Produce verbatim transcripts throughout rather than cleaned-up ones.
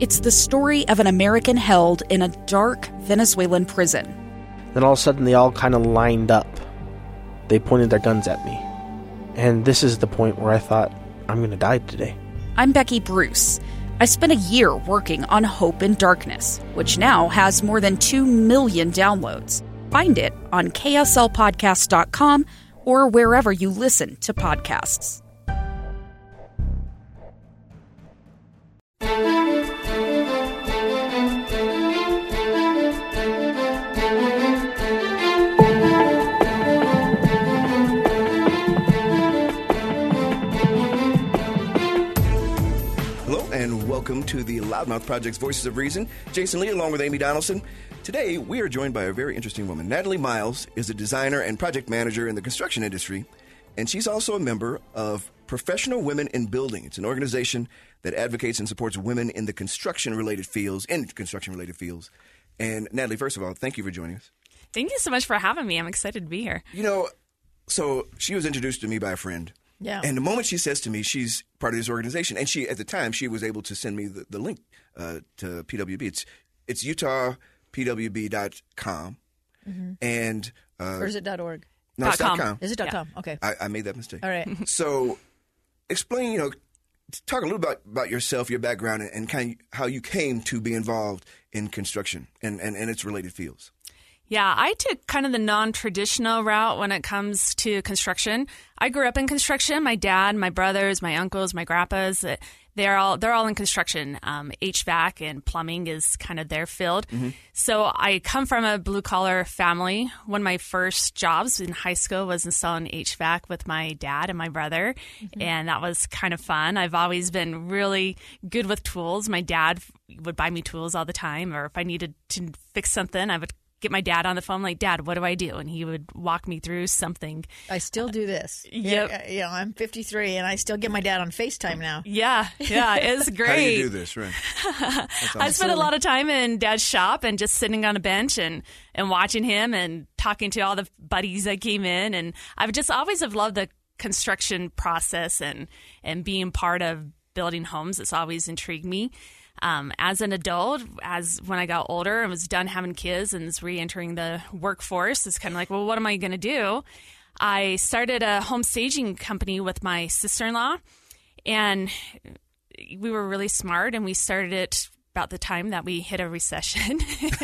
It's the story of an American held in a dark Venezuelan prison. Then all of a sudden they all kind of lined up. They pointed their guns at me. And this is the point where I thought, I'm going to die today. I'm Becky Bruce. I spent a year working on Hope in Darkness, which now has more than two million downloads. Find it on K S L podcast dot com or wherever you listen to podcasts. And welcome to the Loudmouth Project's Voices of Reason. Jason Lee along with Amy Donaldson. Today, we are joined by a very interesting woman. Natalie Miles is a designer and project manager in the construction industry, and she's also a member of Professional Women in Building. It's an organization that advocates and supports women in the construction-related fields, in construction-related fields. And Natalie, first of all, thank you for joining us. Thank you so much for having me. I'm excited to be here. You know, so she was introduced to me by a friend. Yeah. And the moment she says to me she's part of this organization, and she at the time she was able to send me the, the link uh, to P W B. It's it's Utah P W B dot com. Mm-hmm. And uh, or is it .org? No, it's .com. .com. Is it Yeah. .com? Okay. I, I made that mistake. All right. So explain, you know, talk a little bit about, about yourself, your background, and, and kind of how you came to be involved in construction and, and, and its related fields. Yeah, I took kind of the non-traditional route when it comes to construction. I grew up in construction. My dad, my brothers, my uncles, my grandpas, they're all they're all in construction. Um, H V A C and plumbing is kind of their field. Mm-hmm. So I come from a blue-collar family. One of my first jobs in high school was installing H V A C with my dad and my brother, mm-hmm. and that was kind of fun. I've always been really good with tools. My dad would buy me tools all the time, or if I needed to fix something, I would get my dad on the phone, like, Dad, what do I do? And he would walk me through something. I still do this. Yep. Yeah, you know, I'm fifty-three, and I still get my dad on FaceTime now. Yeah, yeah, it's great. How do you do this, right? Awesome. I spent a lot of time in Dad's shop and just sitting on a bench and, and watching him and talking to all the buddies that came in. And I've just always have loved the construction process and, and being part of building homes. It's always intrigued me. Um, as an adult, as when I got older and was done having kids and was re-entering the workforce, it's kind of like, well, what am I going to do? I started a home staging company with my sister-in-law, and we were really smart, and we started it about the time that we hit a recession.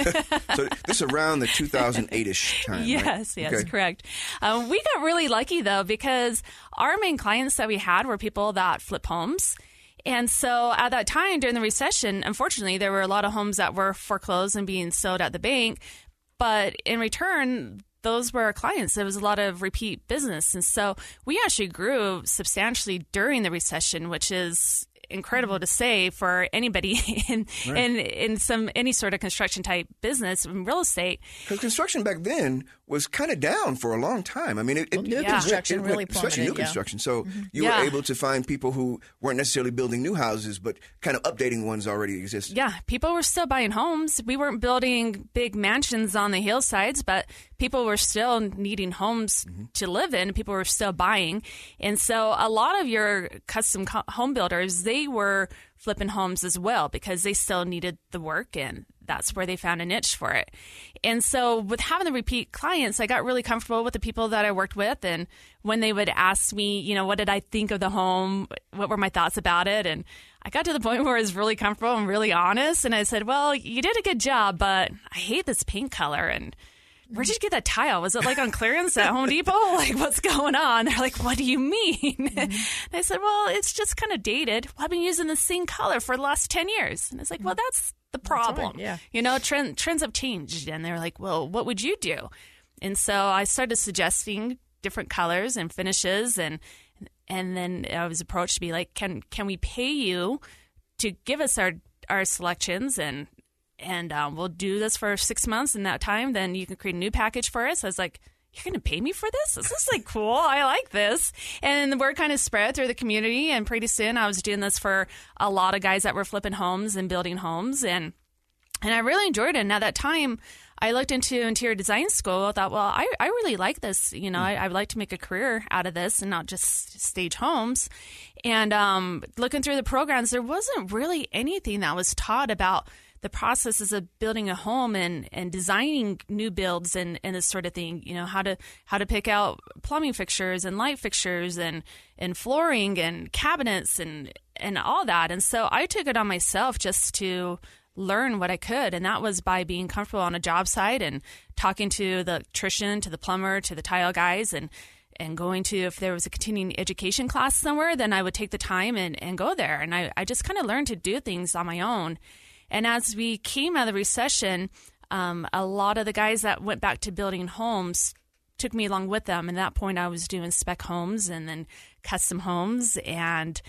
So this is around the two thousand eight-ish time, Yes, right? yes, Okay. correct. Um, we got really lucky, though, because our main clients that we had were people that flip homes. And so at that time during the recession, unfortunately, there were a lot of homes that were foreclosed and being sold at the bank. But in return, those were our clients. There was a lot of repeat business. And so we actually grew substantially during the recession, which is incredible to say for anybody in Right. in in some any sort of construction type business in real estate. Because construction back then was kind of down for a long time. I mean, it, Well, it, new it- construction it- really especially new plummeted, yeah. construction. So you Yeah. were able to find people who weren't necessarily building new houses, but kind of updating ones already exist. Yeah, people were still buying homes. We weren't building big mansions on the hillsides, but people were still needing homes Mm-hmm. to live in. People were still buying. And so a lot of your custom co- home builders, they were flipping homes as well because they still needed the work, and that's where they found a niche for it. And so with having the repeat clients, I got really comfortable with the people that I worked with. And when they would ask me, you know, what did I think of the home? What were my thoughts about it? And I got to the point where I was really comfortable and really honest. And I said, well, you did a good job, but I hate this paint color. And where did you get that tile? Was it like on clearance at Home Depot? Like, what's going on? They're like, what do you mean? Mm-hmm. And I said, well, it's just kind of dated. Well, I've been using the same color for the last ten years. And it's like, well, that's the problem. right, yeah. You know, trend, trends have changed. And they're like, well, what would you do? And so I started suggesting different colors and finishes. And and then I was approached to be like, can can we pay you to give us our, our selections and and um, we'll do this for six months. In that time, then you can create a new package for us. I was like, you're going to pay me for this? This is like cool. I like this. And the word kind of spread through the community. And pretty soon I was doing this for a lot of guys that were flipping homes and building homes. And and I really enjoyed it. And at that time, I looked into interior design school. I thought, well, I, I really like this. You know, I, I would like to make a career out of this and not just stage homes. And um, looking through the programs, there wasn't really anything that was taught about the processes of building a home and, and designing new builds and, and this sort of thing. You know, how to how to pick out plumbing fixtures and light fixtures and, and flooring and cabinets and and all that. And so I took it on myself just to learn what I could. And that was by being comfortable on a job site and talking to the electrician, to the plumber, to the tile guys, and and going to, if there was a continuing education class somewhere, then I would take the time and, and go there. And I, I just kind of learned to do things on my own. And as we came out of the recession, um, a lot of the guys that went back to building homes took me along with them. And at that point, I was doing spec homes and then custom homes. And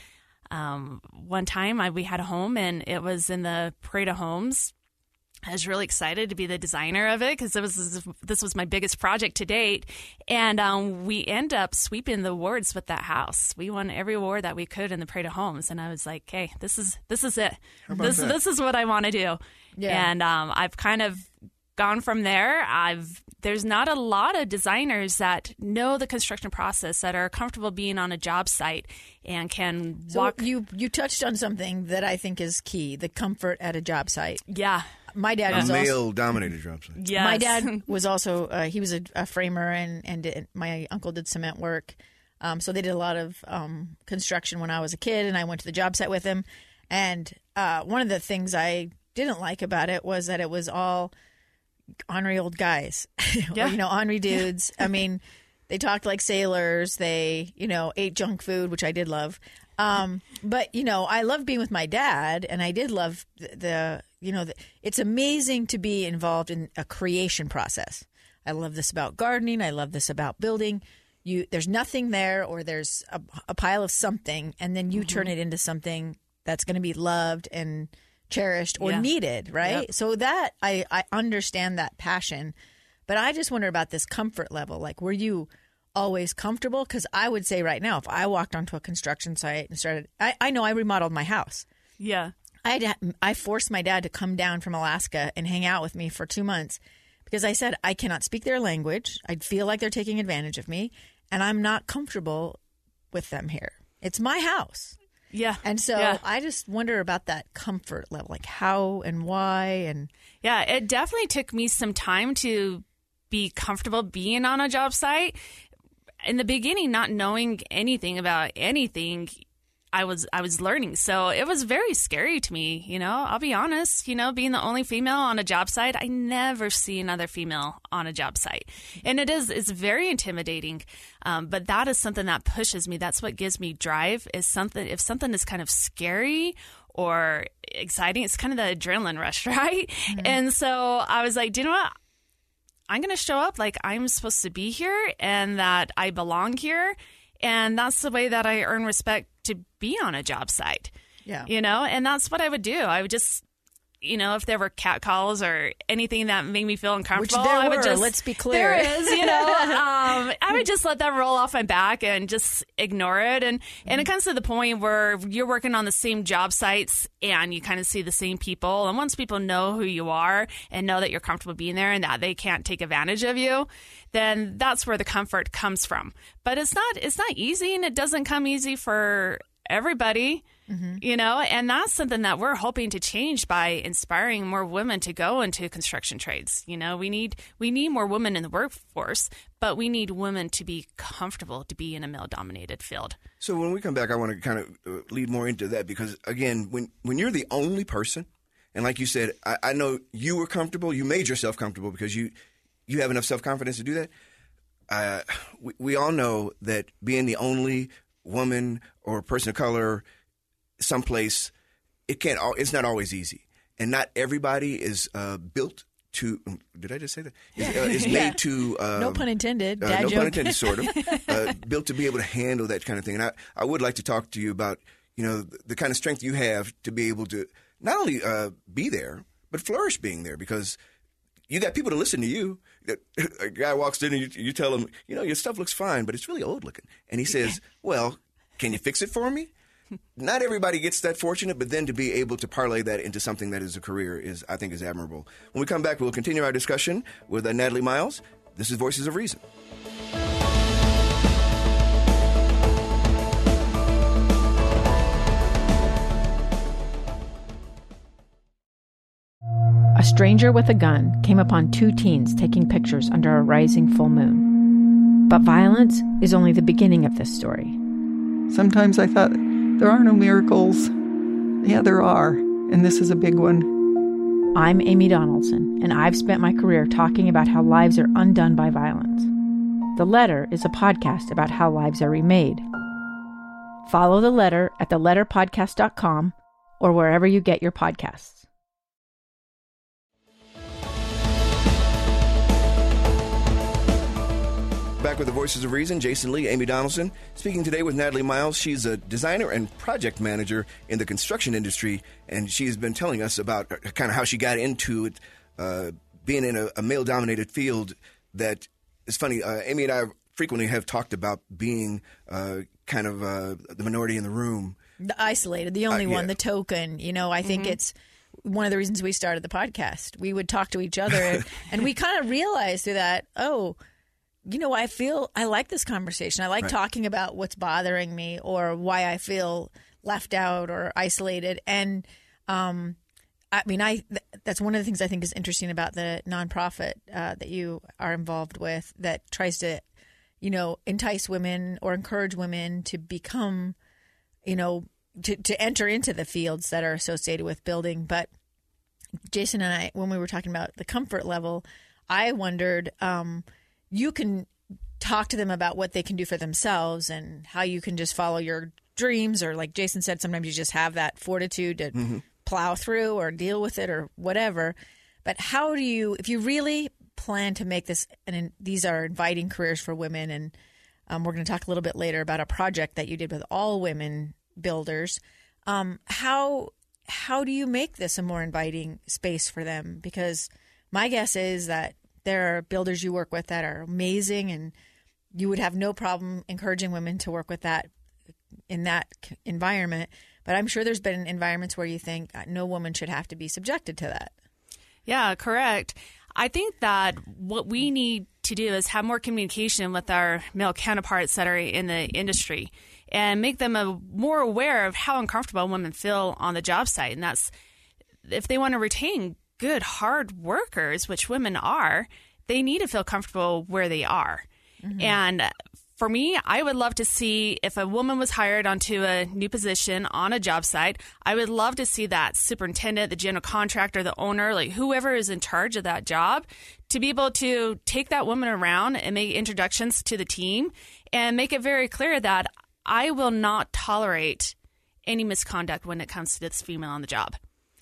um, one time I, we had a home, and it was in the Parade of Homes. I was really excited to be the designer of it because it was this was my biggest project to date, and um, we end up sweeping the awards with that house. We won every award that we could in the Parade of Homes, and I was like, "Hey, this is this is it. This that? this is what I want to do." Yeah. And um, I've kind of gone from there. I've there's not a lot of designers that know the construction process, that are comfortable being on a job site and can so walk. You you touched on something that I think is key: the comfort at a job site. Yeah. My dad a was male-dominated job site. Yes. My dad was also uh, he was a, a framer, and and did, my uncle did cement work. Um, so they did a lot of um, construction when I was a kid, and I went to the job site with him. And uh, one of the things I didn't like about it was that it was all ornery old guys, Yeah. or, you know, ornery dudes. I mean, they talked like sailors. They, you know, ate junk food, which I did love. Um, but, you know, I loved being with my dad, and I did love the, the you know, the, it's amazing to be involved in a creation process. I love this about gardening. I love this about building. You, there's nothing there, or there's a, a pile of something, and then you mm-hmm. turn it into something that's going to be loved and cherished or yeah. needed, right? Yep. So that, I, I understand that passion, but I just wonder about this comfort level. Like, were you always comfortable? Because I would say right now, if I walked onto a construction site and started, I, I know I remodeled my house. Yeah. I had, I forced my dad to come down from Alaska and hang out with me for two months because I said, I cannot speak their language. I feel like they're taking advantage of me, and I'm not comfortable with them here. It's my house. Yeah. And so yeah. I just wonder about that comfort level, like how and why. And yeah, it definitely took me some time to be comfortable being on a job site. In the beginning, not knowing anything about anything, I was I was learning. So it was very scary to me, you know, I'll be honest, you know, being the only female on a job site. I never see another female on a job site. And it is it's very intimidating. Um, but that is something that pushes me. That's what gives me drive, is something if something is kind of scary or exciting, it's kind of the adrenaline rush, right? Mm-hmm. And so I was like, do you know what? I'm going to show up like I'm supposed to be here and that I belong here. And that's the way that I earn respect to be on a job site. Yeah. You know, and that's what I would do. I would just, you know, if there were cat calls or anything that made me feel uncomfortable, Which there I would were, just, let's be clear. There is, you know, um, I would just let that roll off my back and just ignore it. And, mm-hmm. and it comes to the point where you're working on the same job sites and you kind of see the same people. And once people know who you are and know that you're comfortable being there and that they can't take advantage of you, then that's where the comfort comes from. But it's not, it's not easy, and it doesn't come easy for everybody. Mm-hmm. You know, and that's something that we're hoping to change by inspiring more women to go into construction trades. You know, we need we need more women in the workforce, but we need women to be comfortable to be in a male-dominated field. So when we come back, I want to kind of lead more into that because, again, when, when you're the only person, and like you said, I, I know you were comfortable, you made yourself comfortable because you, you have enough self-confidence to do that. Uh, we, we all know that being the only woman or person of color someplace, it can't. It's not always easy, and not everybody is uh, built to. Did I just say that? Is, uh, is made yeah. to. Um, no pun intended. Uh, Dad no joke. pun intended. Sort of uh, built to be able to handle that kind of thing. And I, I would like to talk to you about, you know, the, the kind of strength you have to be able to not only uh, be there but flourish being there, because you got people to listen to you. A guy walks in and you, you tell him, you know, your stuff looks fine, but it's really old looking, and he says, "Well, can you fix it for me?" not everybody gets that fortunate, but then to be able to parlay that into something that is a career is, I think, is admirable. When we come back, we'll continue our discussion with uh, Natalie Miles. This is Voices of Reason. A stranger with a gun came upon two teens taking pictures under a rising full moon. But violence is only the beginning of this story. Sometimes I thought, there are no miracles. Yeah, there are, and this is a big one. I'm Amy Donaldson, and I've spent my career talking about how lives are undone by violence. The Letter is a podcast about how lives are remade. Follow The Letter at the letter podcast dot com or wherever you get your podcasts. Back with the Voices of Reason, Jason Lee, Amy Donaldson, speaking today with Natalie Miles. She's a designer and project manager in the construction industry, and she's been telling us about kind of how she got into it, uh, being in a, a male-dominated field that is funny. Uh, Amy and I frequently have talked about being uh, kind of uh, the minority in the room. The isolated, the only Uh, yeah. one, the token. You know, I think Mm-hmm. it's one of the reasons we started the podcast. We would talk to each other, and, and we kind of realized through that, oh, you know, I feel I like this conversation. I like Right. talking about what's bothering me or why I feel left out or isolated. And um, I mean, I th- that's one of the things I think is interesting about the nonprofit uh, that you are involved with that tries to, you know, entice women or encourage women to become, you know, to, to enter into the fields that are associated with building. But Jason and I, when we were talking about the comfort level, I wondered, um, you can talk to them about what they can do for themselves and how you can just follow your dreams, or like Jason said, sometimes you just have that fortitude to mm-hmm. plow through or deal with it or whatever. But how do you, if you really plan to make this, and these are inviting careers for women, and um, we're going to talk a little bit later about a project that you did with all women builders, um, how how do you make this a more inviting space for them? Because my guess is that there are builders you work with that are amazing, and you would have no problem encouraging women to work with that in that environment. But I'm sure there's been environments where you think no woman should have to be subjected to that. Yeah, correct. I think that what we need to do is have more communication with our male counterparts that are in the industry and make them a, more aware of how uncomfortable women feel on the job site. And that's if they want to retain good, hard workers, which women are, they need to feel comfortable where they are. Mm-hmm. And for me, I would love to see if a woman was hired onto a new position on a job site, I would love to see that superintendent, the general contractor, the owner, like whoever is in charge of that job, to be able to take that woman around and make introductions to the team and make it very clear that I will not tolerate any misconduct when it comes to this female on the job.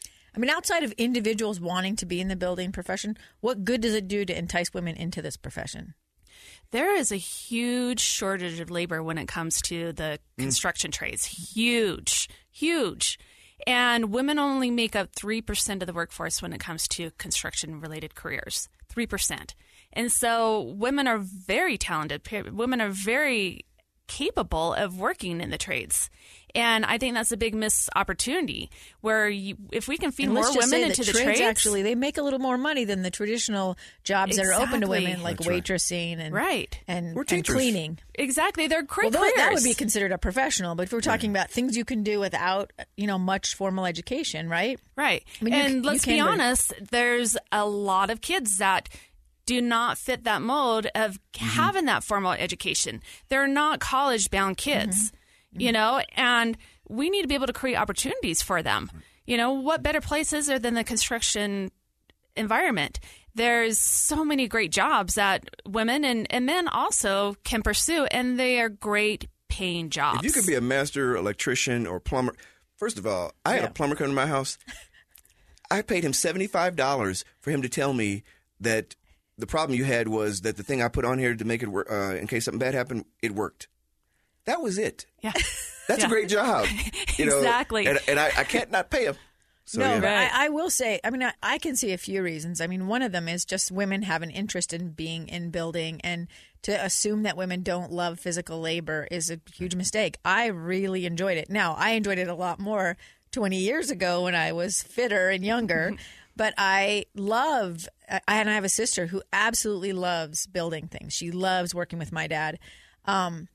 I mean, outside of individuals wanting to be in the building profession, what good does it do to entice women into this profession? There is a huge shortage of labor when it comes to the construction mm. trades. Huge, huge. And women only make up three percent of the workforce when it comes to construction-related careers, three percent. And so women are very talented. Women are very capable of working in the trades. And I think that's a big missed opportunity where you, if we can feed and more women into the trades, actually, they make a little more money than the traditional jobs exactly. that are open to women, like That's waitressing and right. and, Or and teachers. cleaning. Exactly. They're great well, careers. That would be considered a professional. But if we're talking right. about things you can do without, you know, much formal education, right? Right. I mean, and you, let's you be can, honest, there's a lot of kids that do not fit that mold of mm-hmm. having that formal education. They're not college-bound kids, mm-hmm. you know, and we need to be able to create opportunities for them. You know, what better place is there than the construction environment? There's so many great jobs that women and, and men also can pursue, and they are great paying jobs. If you could be a master electrician or plumber, first of all, I had yeah. a plumber come to my house. I paid him seventy-five dollars for him to tell me that the problem you had was that the thing I put on here to make it work, uh, in case something bad happened, it worked. That was it. Yeah. That's yeah. a great job. You know? Exactly. And, and I, I can't not pay him. So, no, yeah. but I, I will say, I mean, I, I can see a few reasons. I mean, one of them is just women have an interest in being in building, and to assume that women don't love physical labor is a huge mistake. I really enjoyed it. Now, I enjoyed it a lot more twenty years ago when I was fitter and younger, but I love, I, and I have a sister who absolutely loves building things. She loves working with my dad. Um,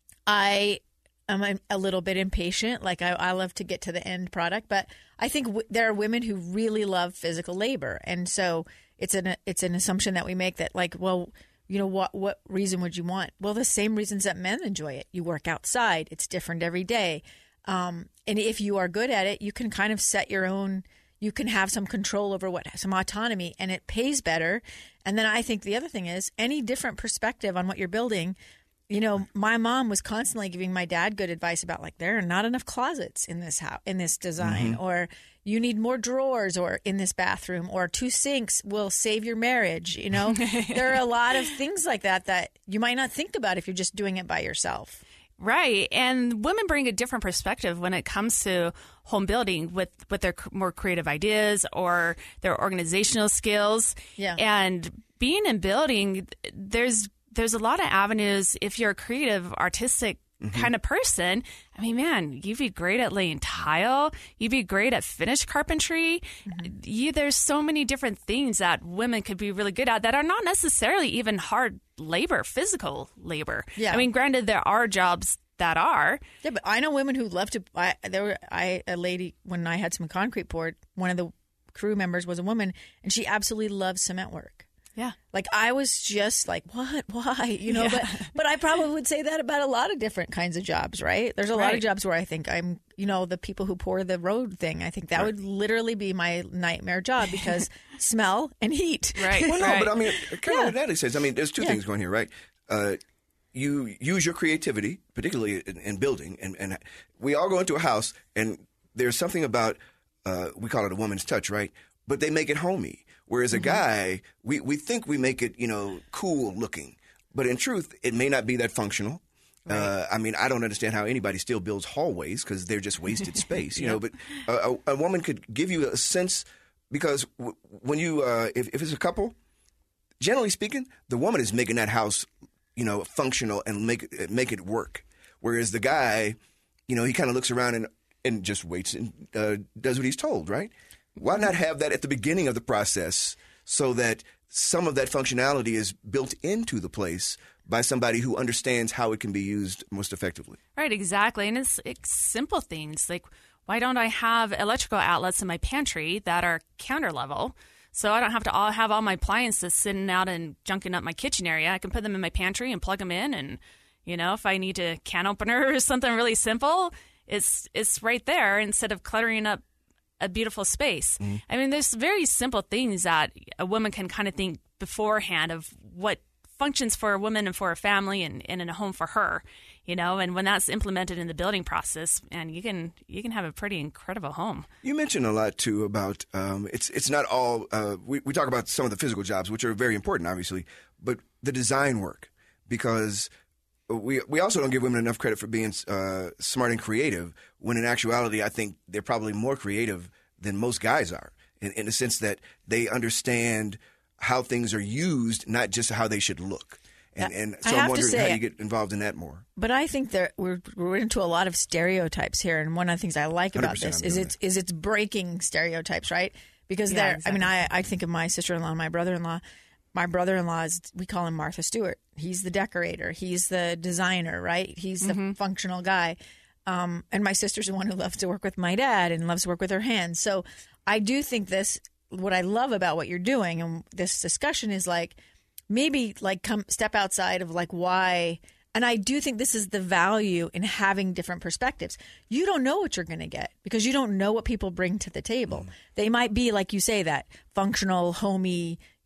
I am a, a little bit impatient. Like I, I love to get to the end product, but I think w- there are women who really love physical labor, and so it's an it's an assumption that we make that like, well, you know, what what reason would you want? Well, the same reasons that men enjoy it. You work outside; it's different every day, um, and if you are good at it, you can kind of set your own. You can have some control over what, some autonomy, and it pays better. And then I think the other thing is any different perspective on what you're building. You know, my mom was constantly giving my dad good advice about like there are not enough closets in this house, in this design, mm-hmm. or you need more drawers, or in this bathroom, or two sinks will save your marriage. You know, there are a lot of things like that that you might not think about if you're just doing it by yourself. Right. And women bring a different perspective when it comes to home building with, with their more creative ideas or their organizational skills. Yeah. And being in building, there's there's a lot of avenues. If you're a creative, artistic mm-hmm. kind of person, I mean, man, you'd be great at laying tile. You'd be great at finish carpentry. Mm-hmm. You, there's so many different things that women could be really good at that are not necessarily even hard labor, physical labor. Yeah. I mean, granted, there are jobs that are. Yeah, but I know women who love to. I, there were I a lady when I had some concrete poured. One of the crew members was a woman, and she absolutely loves cement work. Yeah. Like I was just like, what? Why? You know, Yeah. but but I probably would say that about a lot of different kinds of jobs, right? There's a lot Right. of jobs where I think I'm, you know, the people who pour the road thing. I think that would literally be my nightmare job because smell and heat. Right. Well, no, right. but I mean, kind Yeah. of what Natalie says. I mean, there's two Yeah. things going here, right? Uh, you use your creativity, particularly in, in building, and, and we all go into a house, and there's something about, uh, we call it a woman's touch, right? But they make it homey. Whereas a guy, we, we think we make it, you know, cool looking. But in truth, it may not be that functional. Right. Uh, I mean, I don't understand how anybody still builds hallways because they're just wasted space, you know. But a, a, a woman could give you a sense because w- when you, uh, if, if it's a couple, generally speaking, the woman is making that house, you know, functional and make make it work. Whereas the guy, you know, he kind of looks around and, and just waits and uh, does what he's told, right? Why not have that at the beginning of the process so that some of that functionality is built into the place by somebody who understands how it can be used most effectively? Right, exactly. And it's, it's simple things like, why don't I have electrical outlets in my pantry that are counter level? So I don't have to all have all my appliances sitting out and junking up my kitchen area. I can put them in my pantry and plug them in. And, you know, if I need a can opener or something really simple, it's it's right there instead of cluttering up a beautiful space. Mm-hmm. I mean, there's very simple things that a woman can kind of think beforehand of what functions for a woman and for a family and, and in a home for her, you know, and when that's implemented in the building process, and you can you can have a pretty incredible home. You mentioned a lot too about um, it's it's not all uh, we we talk about some of the physical jobs, which are very important, obviously, but the design work, because we we also don't give women enough credit for being uh, smart and creative. When in actuality, I think they're probably more creative than most guys are, in, in the sense that they understand how things are used, not just how they should look. And, and so I'm wondering say, how you get involved in that more. But I think that we're we're into a lot of stereotypes here, and one of the things I like about this is it's is it's breaking stereotypes, right? Because yeah, there, exactly. I mean, I I think of my sister-in-law, and my brother-in-law. My brother-in-law is, we call him Martha Stewart. He's the decorator. He's the designer, right? He's the mm-hmm. functional guy. Um, and my sister's the one who loves to work with my dad and loves to work with her hands. So I do think this, what I love about what you're doing and this discussion is like, maybe like come step outside of like why. And I do think this is the value in having different perspectives. You don't know what you're going to get because you don't know what people bring to the table. Mm. They might be, like you say, that functional, homey,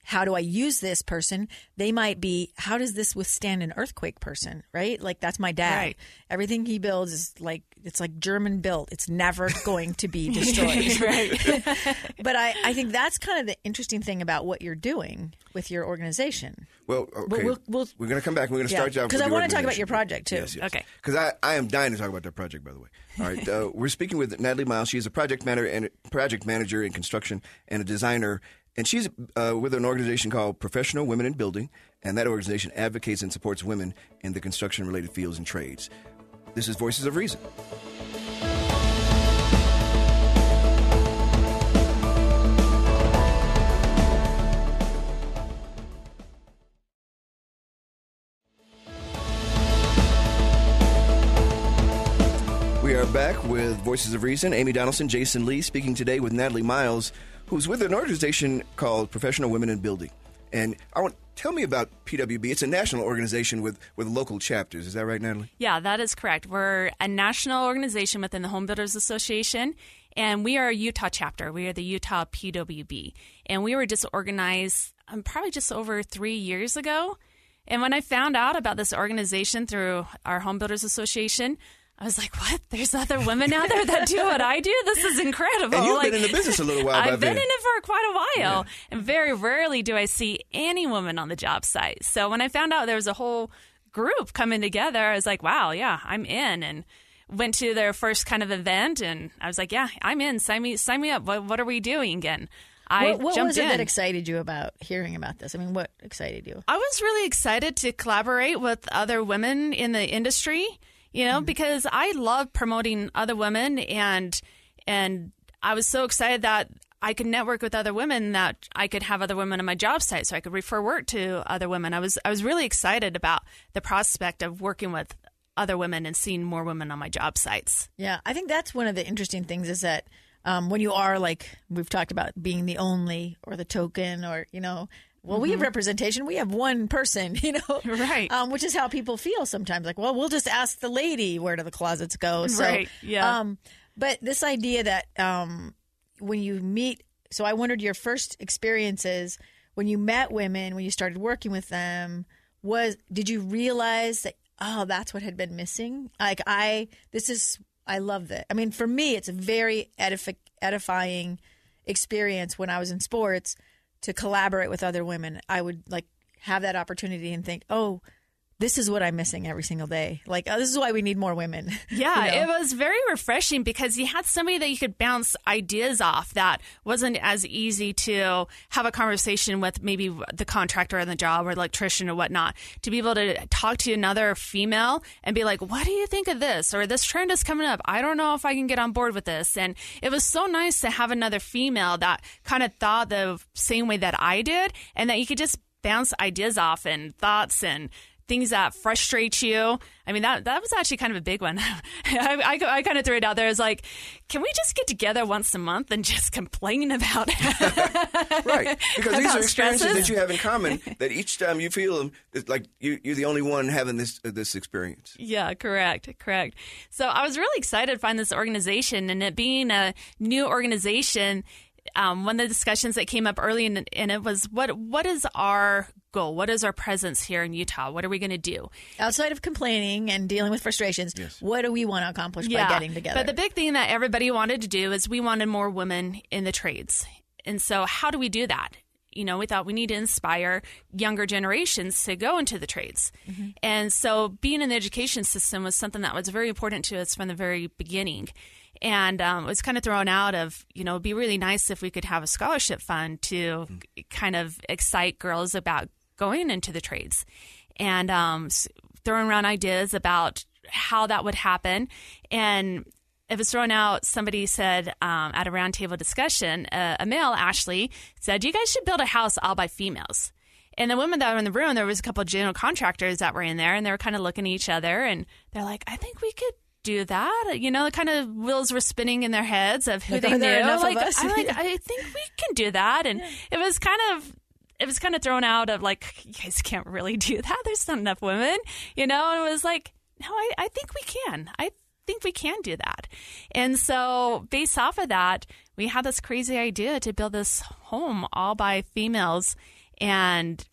how do I use this person? They might be, how does this withstand an earthquake person, right? Like, that's my dad. Right. Everything he builds is like, it's like German built. It's never going to be destroyed. Right. But I, I think that's kind of the interesting thing about what you're doing with your organization. Well, okay. we'll- we'll- We're going to come back. We're going to Yeah, start you off because with I the want to talk about organization. your project too. Yes, yes. Okay. Because I, I am dying to talk about that project, by the way. All right. Uh, we're speaking with Natalie Miles. She is a project manager and project manager in construction and a designer. And she's uh, with an organization called Professional Women in Building. And that organization advocates and supports women in the construction-related fields and trades. This is Voices of Reason. We are back with Voices of Reason. Amy Donaldson, Jason Lee, speaking today with Natalie Miles, who's with an organization called Professional Women in Building. And I want tell me about P W B. It's a national organization with, with local chapters. Is that right, Natalie? Yeah, that is correct. We're a national organization within the Home Builders Association, and we are a Utah chapter. We are the Utah P W B. And we were disorganized um, probably just over three years ago. And when I found out about this organization through our Home Builders Association, I was like, what? There's other women out there that do what I do? This is incredible. And you've like, been in the business a little while by I've been then. in it for quite a while. Yeah. And very rarely do I see any woman on the job site. So when I found out there was a whole group coming together, I was like, wow, yeah, I'm in. And went to their first kind of event, and I was like, yeah, I'm in. Sign me, sign me up. What, what are we doing again? I What, what jumped was it in. that excited you about hearing about this? I mean, what excited you? I was really excited to collaborate with other women in the industry, you know, mm-hmm. because I love promoting other women, and and I was so excited that I could network with other women, that I could have other women on my job site, so I could refer work to other women. I was I was really excited about the prospect of working with other women and seeing more women on my job sites. Yeah, I think that's one of the interesting things is that um, when you are, like we've talked about, being the only or the token, or, you know, well, mm-hmm. we have representation. We have one person, you know, right? Um, which is how people feel sometimes. Like, well, we'll just ask the lady where do the closets go. So, right? Yeah. Um, but this idea that um, when you meet, so I wondered your first experiences when you met women, when you started working with them, was did you realize that, oh, that's what had been missing? Like, I, this is, I love that. I mean, for me, it's a very edif- edifying experience when I was in sports to collaborate with other women. I would like have that opportunity and think, oh, this is what I'm missing every single day. Like, oh, this is why we need more women. Yeah, you know? It was very refreshing because you had somebody that you could bounce ideas off that wasn't as easy to have a conversation with maybe the contractor on the job or electrician or whatnot, to be able to talk to another female and be like, what do you think of this? Or this trend is coming up. I don't know if I can get on board with this. And it was so nice to have another female that kind of thought the same way that I did, and that you could just bounce ideas off and thoughts and things that frustrate you. I mean, that that was actually kind of a big one. I, I, I kind of threw it out there as like, can we just get together once a month and just complain about it? Right. Because these About are experiences stresses. that you have in common, that each time you feel them, it's like you, you're the only one having this uh, this experience. Yeah, correct, correct. So I was really excited to find this organization, and it being a new organization, um, one of the discussions that came up early in, in it was, what what is our goal? What is our presence here in Utah? What are we going to do? Outside of complaining and dealing with frustrations, Yes. what do we want to accomplish Yeah, by getting together? But the big thing that everybody wanted to do is we wanted more women in the trades. And so how do we do that? You know, we thought we need to inspire younger generations to go into the trades. Mm-hmm. And so being in the education system was something that was very important to us from the very beginning. And um, it was kind of thrown out of, you know, it'd be really nice if we could have a scholarship fund to mm-hmm. kind of excite girls about going into the trades, and um, throwing around ideas about how that would happen. And it was thrown out, somebody said um, at a roundtable discussion, uh, a male, Ashley, said, you guys should build a house all by females. And the women that were in the room, there was a couple of general contractors that were in there, and they were kind of looking at each other, and they're like, I think we could do that. You know, the kind of wheels were spinning in their heads of who Like, they are there knew. enough of Like, us? I'm like, I think we can do that. And it was kind of, it was kind of thrown out of like, you guys can't really do that. There's not enough women, you know? And it was like, no, I, I think we can. I think we can do that. And so based off of that, we had this crazy idea to build this home all by females. And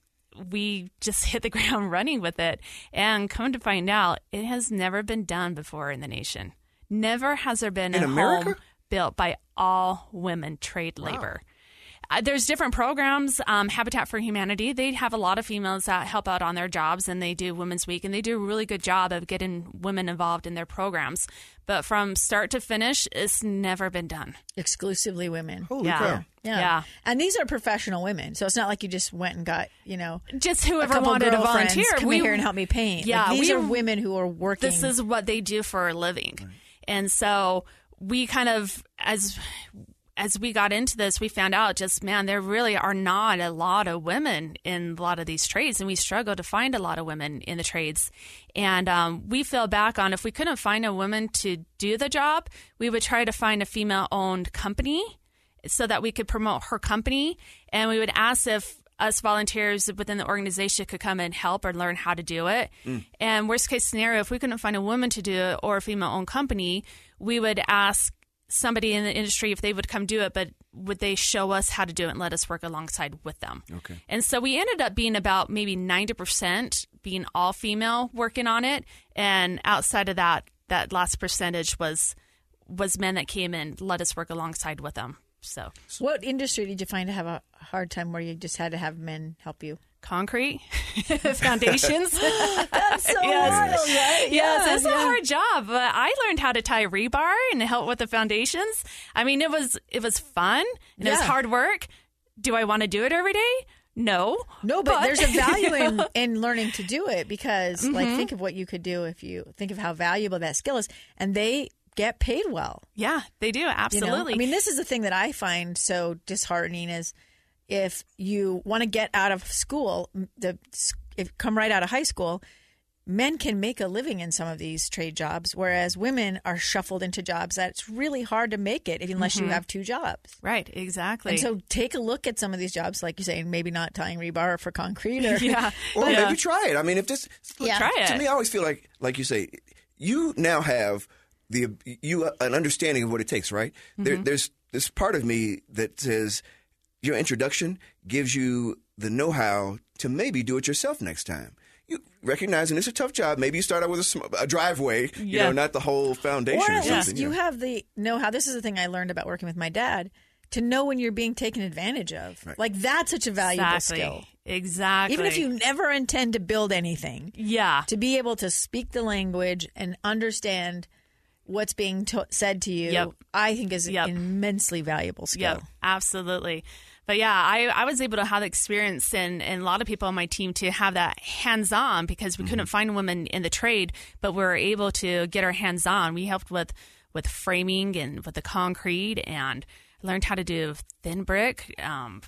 we just hit the ground running with it. And come to find out, it has never been done before in the nation. Never has there been in a America? home built by all women trade labor. Uh, there's different programs. Um, Habitat for Humanity, they have a lot of females that help out on their jobs, and they do Women's Week, and they do a really good job of getting women involved in their programs. But from start to finish, it's never been done. Exclusively women. Holy Yeah. cow. Yeah. Yeah. And these are professional women. So it's not like you just went and got, you know, Just a whoever couple wanted to girlfriends, volunteer. Come We- in here and help me paint. Yeah, Like, these we- are women who are working. This is what they do for a living. And so we kind of, as as we got into this, we found out just, man, there really are not a lot of women in a lot of these trades, and we struggle to find a lot of women in the trades. And um, we fell back on, if we couldn't find a woman to do the job, we would try to find a female-owned company so that we could promote her company, and we would ask if us volunteers within the organization could come and help or learn how to do it. Mm. And worst case scenario, if we couldn't find a woman to do it or a female-owned company, we would ask somebody in the industry if they would come do it, but would they show us how to do it and let us work alongside with them? Okay. And so we ended up being about maybe ninety percent being all female working on it. And outside of that, that last percentage was was men that came and let us work alongside with them. So What industry did you find to have a hard time where you just had to have men help you? concrete foundations. That's so Yes. wild, right? Yes, it's yeah. a hard job, but I learned how to tie rebar and help with the foundations. I mean, it was it was fun and it was Yeah. hard work. Do I want to do it every day? No. No, but, there's a value you in, know? in learning to do it because, Mm-hmm. like, think of what you could do if you think of how valuable that skill is, and they get paid well. Yeah, they do. you know? Absolutely. I mean, this is the thing that I find so disheartening is if you want to get out of school, the if come right out of high school, men can make a living in some of these trade jobs, whereas women are shuffled into jobs that it's really hard to make it if, unless Mm-hmm. you have two jobs. right, exactly. And so take a look at some of these jobs, like you're saying, maybe not tying rebar for concrete. Or, yeah. Or yeah. maybe try it. I mean, if this, Yeah. Try to it. me, I always feel like, like you say, you now have the you an understanding of what it takes, right? Mm-hmm. There, there's this part of me that says your introduction gives you the know-how to maybe do it yourself next time. You recognizing it's a tough job. Maybe you start out with a, sm- a driveway, you Yeah. know, not the whole foundation Or or, at something. least you yeah. have the know-how. This is the thing I learned about working with my dad, to know when you're being taken advantage of. Right. Like, that's such a valuable exactly. skill. Exactly. Even if you never intend to build anything, Yeah. to be able to speak the language and understand what's being to- said to you, Yep. I think is Yep. an immensely valuable skill. Yep, absolutely. But yeah, I, I was able to have the experience, and, and a lot of people on my team to have that hands-on, because we couldn't find women in the trade, but we were able to get our hands-on. We helped with, with framing and with the concrete, and learned how to do thin brick. Um,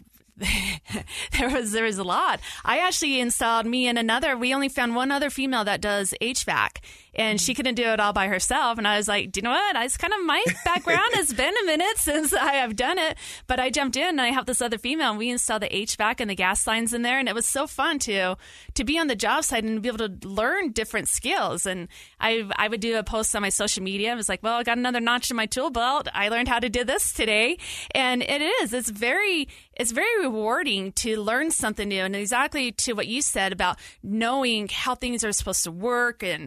there was there was a lot. I actually installed me and another. We only found one other female that does H V A C, and she couldn't do it all by herself. And I was like, do you know what? It's kind of my background. It's been a minute since I have done it, but I jumped in and I helped this other female, and we installed the H V A C and the gas lines in there, and it was so fun to to be on the job site and be able to learn different skills. And I I would do a post on my social media. I was like, well, I got another notch in my tool belt. I learned how to do this today, and it is. It's very it's very rewarding to learn something new, and exactly to what you said about knowing how things are supposed to work and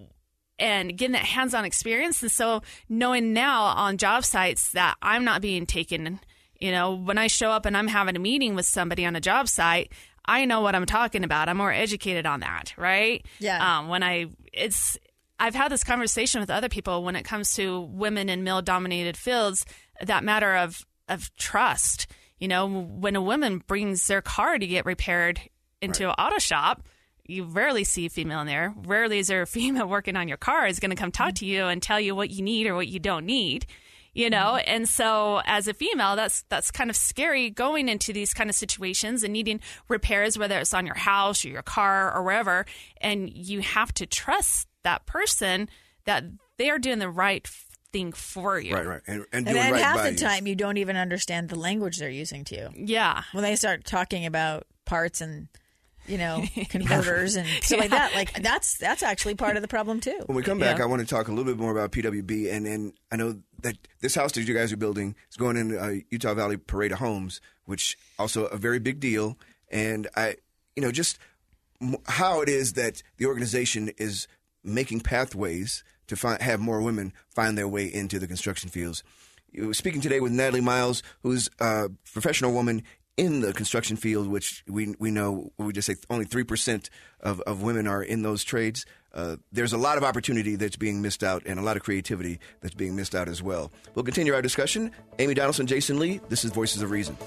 and getting that hands-on experience. And so knowing now on job sites that I'm not being taken, you know, when I show up and I'm having a meeting with somebody on a job site, I know what I'm talking about. I'm more educated on that, right? Yeah. Um, when I, it's, I've had this conversation with other people when it comes to women in male-dominated fields, that matter of, of trust. You know, when a woman brings their car to get repaired into an auto shop, you rarely see a female in there. Rarely is there a female working on your car is going to come talk to you and tell you what you need or what you don't need, you know? And so as a female, that's that's kind of scary going into these kind of situations and needing repairs, whether it's on your house or your car or wherever. And you have to trust that person that they are doing the right thing for you. Right, right. And, and And doing then right half by the you. time you don't even understand the language they're using to you. Yeah. When they start talking about parts and, you know, converters and stuff like that, like that's that's actually part of the problem too. When we come back, Yeah. I want to talk a little bit more about P W B. And, and I know that this house that you guys are building is going in uh, Utah Valley Parade of Homes, which also a very big deal. and I, you know, just m- how it is that the organization is making pathways to find, have more women find their way into the construction fields. You were speaking today with Natalie Miles, who's a professional woman in the construction field, which we we know, we just say only three percent of, of women are in those trades. Uh, there's a lot of opportunity that's being missed out and a lot of creativity that's being missed out as well. We'll continue our discussion. Amy Donaldson, Jason Lee, this is Voices of Reason.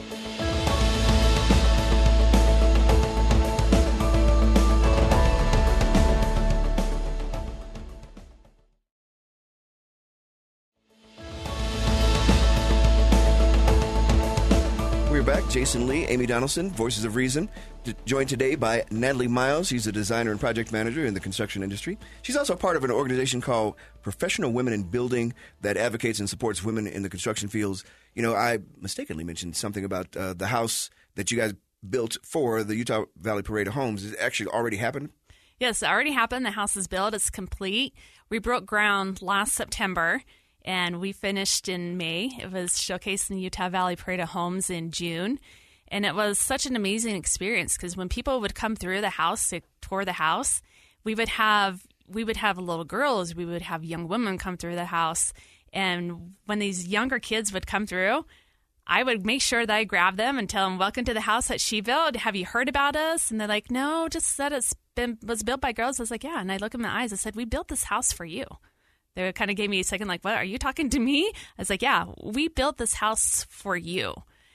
We're back. Jason Lee, Amy Donaldson, Voices of Reason, t- joined today by Natalie Miles. She's a designer and project manager in the construction industry. She's also part of an organization called Professional Women in Building that advocates and supports women in the construction fields. You know, I mistakenly mentioned something about uh, the house that you guys built for the Utah Valley Parade of Homes. It actually already happened? Yes, it already happened. The house is built. It's complete. We broke ground last September. And we finished in May. It was showcased in the Utah Valley Parade of Homes in June. And it was such an amazing experience because when people would come through the house to tour the house, we would have we would have little girls, we would have young women come through the house. And when these younger kids would come through, I would make sure that I grab them and tell them, welcome to the house that she built. Have you heard about us? And they're like, no, just that it's been was built by girls. I was like, yeah. And I look in the eyes. I said, we built this house for you. They kind of gave me a second, like, what, are you talking to me? I was like, yeah, we built this house for you.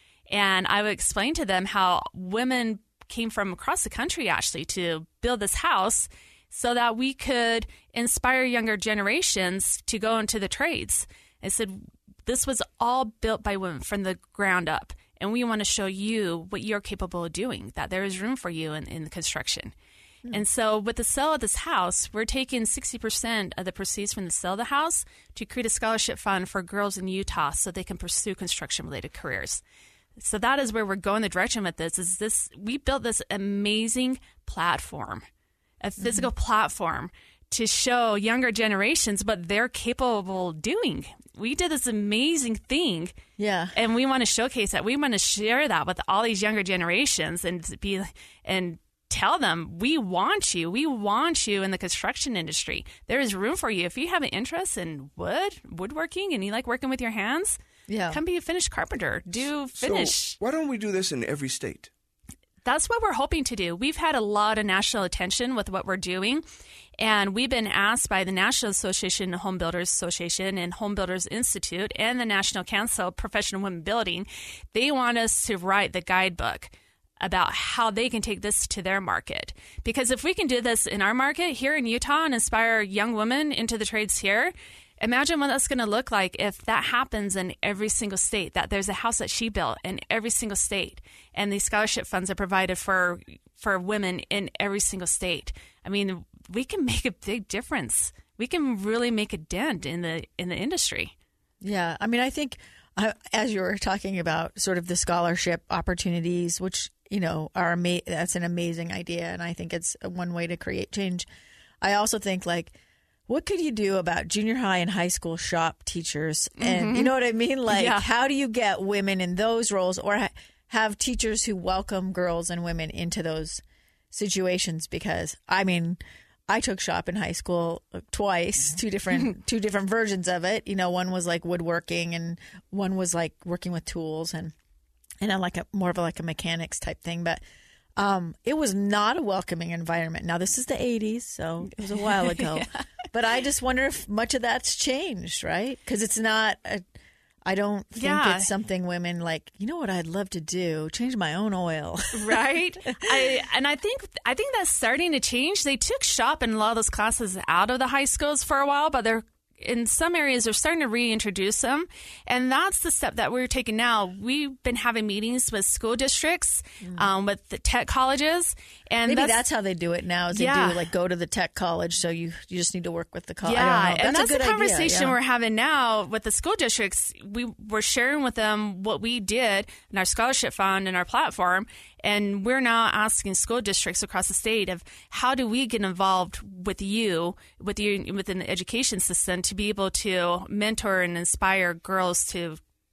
And I would explain to them how women came from across the country, actually, to build this house so that we could inspire younger generations to go into the trades. I said, this was all built by women from the ground up. And we want to show you what you're capable of doing, that there is room for you in, in the construction. And so with the sale of this house, we're taking sixty percent of the proceeds from the sale of the house to create a scholarship fund for girls in Utah so they can pursue construction-related careers. So that is where we're going the direction with this, is this we built this amazing platform, a physical mm-hmm. platform to show younger generations what they're capable of doing. We did this amazing thing. Yeah. And we want to showcase that. We want to share that with all these younger generations and be and tell them, we want you. We want you in the construction industry. There is room for you. If you have an interest in wood, woodworking, and you like working with your hands, yeah. come be a finished carpenter. Do finish. So why don't we do this in every state? That's what we're hoping to do. We've had a lot of national attention with what we're doing, and we've been asked by the National Association of Home Builders Association and Home Builders Institute and the National Council of Professional Women Building. They want us to write the guidebook about how they can take this to their market. Because if we can do this in our market here in Utah and inspire young women into the trades here, imagine what that's going to look like if that happens in every single state, that there's a house that she built in every single state, and these scholarship funds are provided for for women in every single state. I mean, we can make a big difference. We can really make a dent in the in the industry. Yeah. I mean, I think uh, as you were talking about sort of the scholarship opportunities, which you know, are ama- that's an amazing idea, and I think it's one way to create change. I also think, like, what could you do about junior high and high school shop teachers? And mm-hmm. you know what I mean? Like, yeah. how do you get women in those roles, or ha- have teachers who welcome girls and women into those situations? Because, I mean, I took shop in high school twice, two different two different versions of it. You know, one was like woodworking, and one was like working with tools, and and I like a more of a, like a mechanics type thing. But um, it was not a welcoming environment. Now, this is the eighties, so it was a while ago. yeah. But I just wonder if much of that's changed, right? Because it's not a, I don't think yeah. it's something women like, you know what I'd love to do? Change my own oil. Right. I and I think I think that's starting to change. They took shop and a lot of those classes out of the high schools for a while, but they're in some areas they're starting to reintroduce them. And that's the step that we're taking now. We've been having meetings with school districts, mm. um, with the tech colleges. And maybe that's, that's how they do it now, is they yeah. do like go to the tech college, so you you just need to work with the college. Yeah, that's and that's a good the conversation idea, yeah. we're having now with the school districts. We, we're sharing with them what we did in our scholarship fund and our platform, and we're now asking school districts across the state of how do we get involved with you, with you within the education system, to be able to mentor and inspire girls to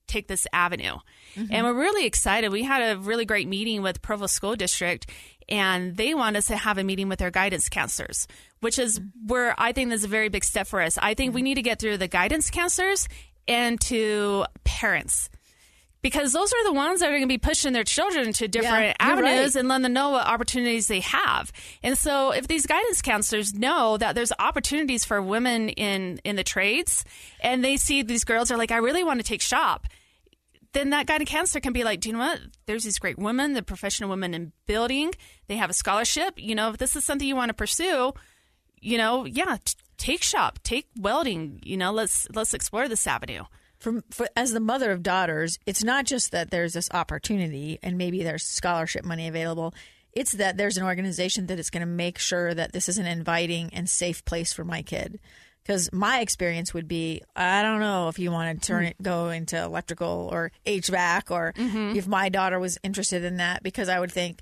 take this avenue. Mm-hmm. And we're really excited. We had a really great meeting with Provo School District, and they want us to have a meeting with their guidance counselors, which is mm-hmm. where I think that's a very big step for us. I think mm-hmm. we need to get through the guidance counselors and to parents, because those are the ones that are going to be pushing their children to different yeah, avenues right. and letting them know what opportunities they have. And so if these guidance counselors know that there's opportunities for women in, in the trades, and they see these girls are like, I really want to take shop, then that guidance counselor can be like, do you know what? There's these great women, the professional women in building. They have a scholarship. You know, if this is something you want to pursue, you know, yeah, t- take shop, take welding. You know, let's let's explore this avenue. For, for, as the mother of daughters, it's not just that there's this opportunity and maybe there's scholarship money available. It's that there's an organization that is going to make sure that this is an inviting and safe place for my kid. Because my experience would be, I don't know if you want to turn it, go into electrical or H V A C, or mm-hmm. if my daughter was interested in that, because I would think,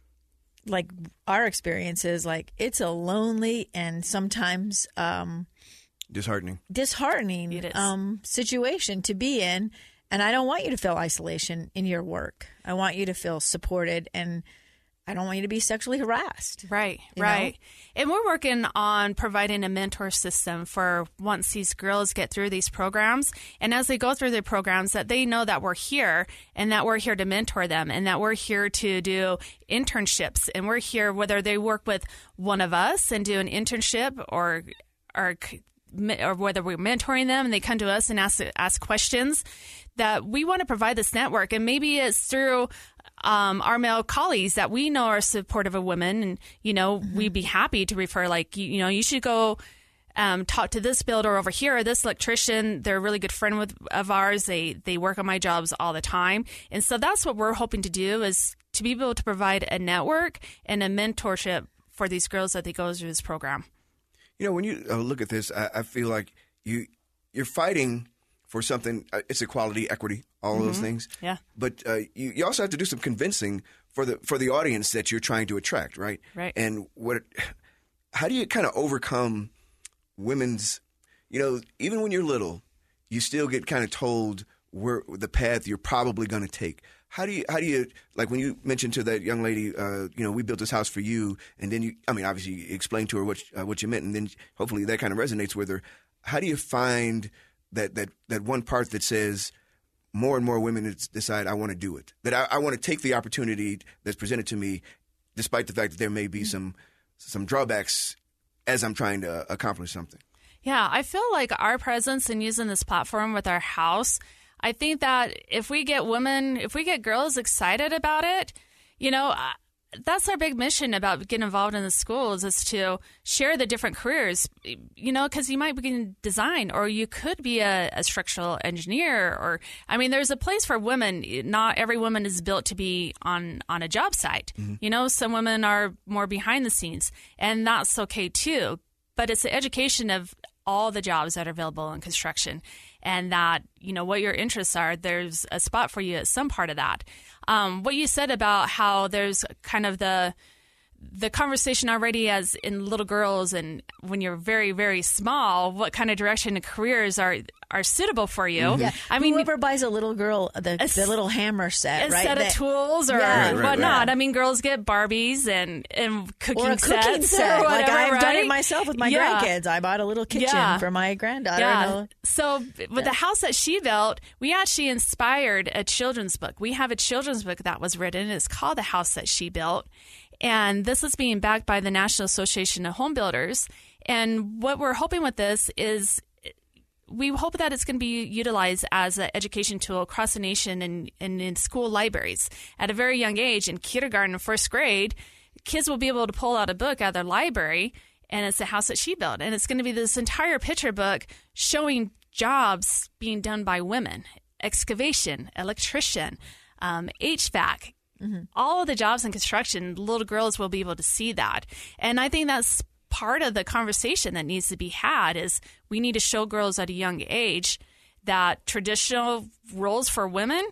like, our experience is like, it's a lonely and sometimes um, disheartening, disheartening it is. Um, situation to be in. And I don't want you to feel isolation in your work. I want you to feel supported, and I don't want you to be sexually harassed. Right, you right. know? And we're working on providing a mentor system for once these girls get through these programs. And as they go through their programs, that they know that we're here, and that we're here to mentor them, and that we're here to do internships. And we're here whether they work with one of us and do an internship, or or, or whether we're mentoring them and they come to us and ask ask questions, that we want to provide this network. And maybe it's through Um, our male colleagues that we know are supportive of women, and, you know, mm-hmm. we'd be happy to refer, like, you, you know, you should go um, talk to this builder over here, or this electrician. They're a really good friend with, of ours. They, they work on my jobs all the time. And so that's what we're hoping to do, is to be able to provide a network and a mentorship for these girls that they go through this program. You know, when you uh, look at this, I, I feel like you, you're fighting for something. Uh, it's equality, equity, all mm-hmm. those things. Yeah. But uh, you, you also have to do some convincing for the for the audience that you're trying to attract, right? Right. And what? How do you kind of overcome women's? You know, even when you're little, you still get kind of told where the path you're probably going to take. How do you? How do you? Like when you mentioned to that young lady, uh, you know, we built this house for you, and then you. I mean, obviously, you explained to her what uh, what you meant, and then hopefully that kind of resonates with her. How do you find that that that one part that says more and more women decide I want to do it, that I, I want to take the opportunity that's presented to me, despite the fact that there may be some some drawbacks as I'm trying to accomplish something? Yeah, I feel like our presence in using this platform with our house, I think that if we get women, if we get girls excited about it, you know, that's our big mission about getting involved in the schools, is to share the different careers, you know, because you might be in design, or you could be a, a structural engineer, or, I mean, there's a place for women. Not every woman is built to be on, on a job site. Mm-hmm. You know, some women are more behind the scenes, and that's okay too. But it's the education of all the jobs that are available in construction, and that, you know, what your interests are, there's a spot for you at some part of that. Um, what you said about how there's kind of the the conversation already as in little girls, and when you're very, very small, what kind of direction and careers are are suitable for you. Mm-hmm. Yeah. I mean, whoever buys a little girl the, a, the little hammer set, a right? set of that, tools or yeah. Right, right, whatnot. right. I mean, girls get Barbies and, and cooking or a sets cooking set. or whatever, like I've right? done it myself with my yeah. grandkids. I bought a little kitchen Yeah. for my granddaughter. Yeah. And a, So with Yeah. the house that she built, we actually inspired a children's book. We have a children's book that was written. It's called The House That She Built. And this is being backed by the National Association of Home Builders. And what we're hoping with this is we hope that it's going to be utilized as an education tool across the nation and, and in school libraries. At a very young age, in kindergarten and first grade, kids will be able to pull out a book out of their library, and it's The House That She Built. And it's going to be this entire picture book showing jobs being done by women: excavation, electrician, um, H V A C. Mm-hmm. All of the jobs in construction, little girls will be able to see that. And I think that's part of the conversation that needs to be had, is we need to show girls at a young age that traditional roles for women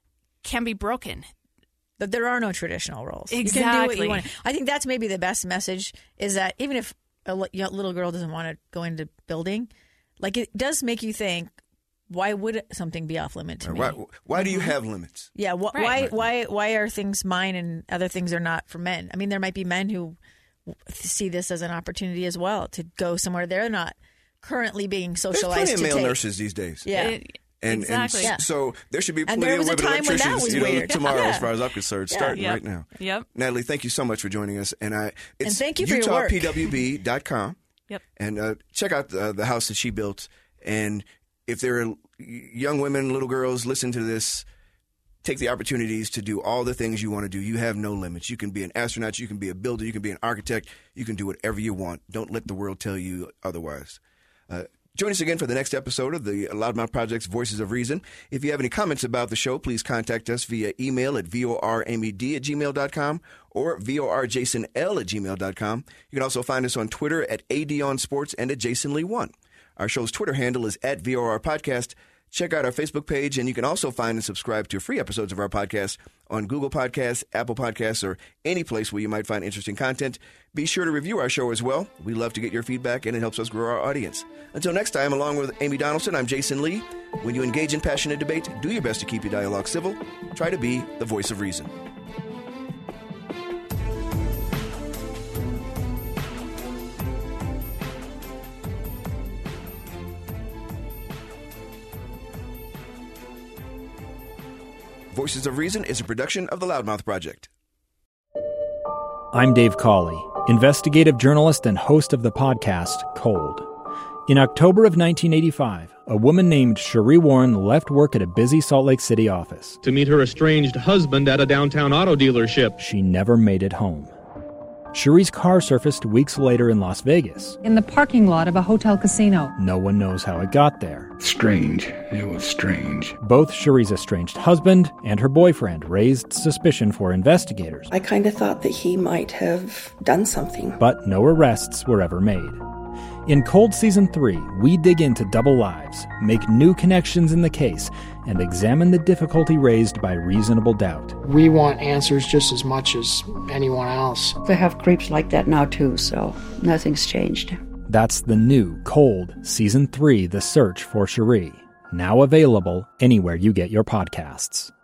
can be broken. That there are no traditional roles. Exactly. You can do what you want. I think that's maybe the best message, is that even if a little girl doesn't want to go into building, like, it does make you think, why would something be off limit to me? Why, why do you have limits? Yeah, wh- Right. why Right. why why are things mine and other things are not for men? I mean, there might be men who see this as an opportunity as well to go somewhere they're not currently being There's socialized plenty of to male take. nurses these days. Yeah. It- And, exactly. and Yeah. so there should be And plenty there of was a women time when that electricians was you know, weird. tomorrow, Yeah. as far as I'm concerned, Yeah. starting Yep. right now. Yep. Natalie, thank you so much for joining us. And I, it's And thank you for your Utah work. P W B dot com. Yep. And uh, check out uh, the house that she built. And if there are young women, little girls, listen to this, take the opportunities to do all the things you want to do. You have no limits. You can be an astronaut. You can be a builder. You can be an architect. You can do whatever you want. Don't let the world tell you otherwise. Uh, join us again for the next episode of the Loudmouth Project's Voices of Reason. If you have any comments about the show, please contact us via email at voramed at gmail dot com or vorjasonl at gmail dot com. You can also find us on Twitter at adonsports and at Jason Lee one. Our show's Twitter handle is at V O R Podcast. Check out our Facebook page, and you can also find and subscribe to free episodes of our podcast on Google Podcasts, Apple Podcasts, or any place where you might find interesting content. Be sure to review our show as well. We love to get your feedback, and it helps us grow our audience. Until next time, along with Amy Donaldson, I'm Jason Lee. When you engage in passionate debate, do your best to keep your dialogue civil. Try to be the voice of reason. Voices of Reason is a production of the Loudmouth Project. I'm Dave Cawley, investigative journalist and host of the podcast Cold. In October of nineteen eighty-five, a woman named Cherie Warren left work at a busy Salt Lake City office. To meet her estranged husband at a downtown auto dealership. She never made it home. Cherie's car surfaced weeks later in Las Vegas. In the parking lot of a hotel casino. No one knows how it got there. Strange. It was strange. Both Cherie's estranged husband and her boyfriend raised suspicion for investigators. I kind of thought that he might have done something. But no arrests were ever made. In Cold Season three, we dig into double lives, make new connections in the case, and examine the difficulty raised by reasonable doubt. We want answers just as much as anyone else. They have creeps like that now too, so nothing's changed. That's the new Cold Season three, The Search for Cherie, now available anywhere you get your podcasts.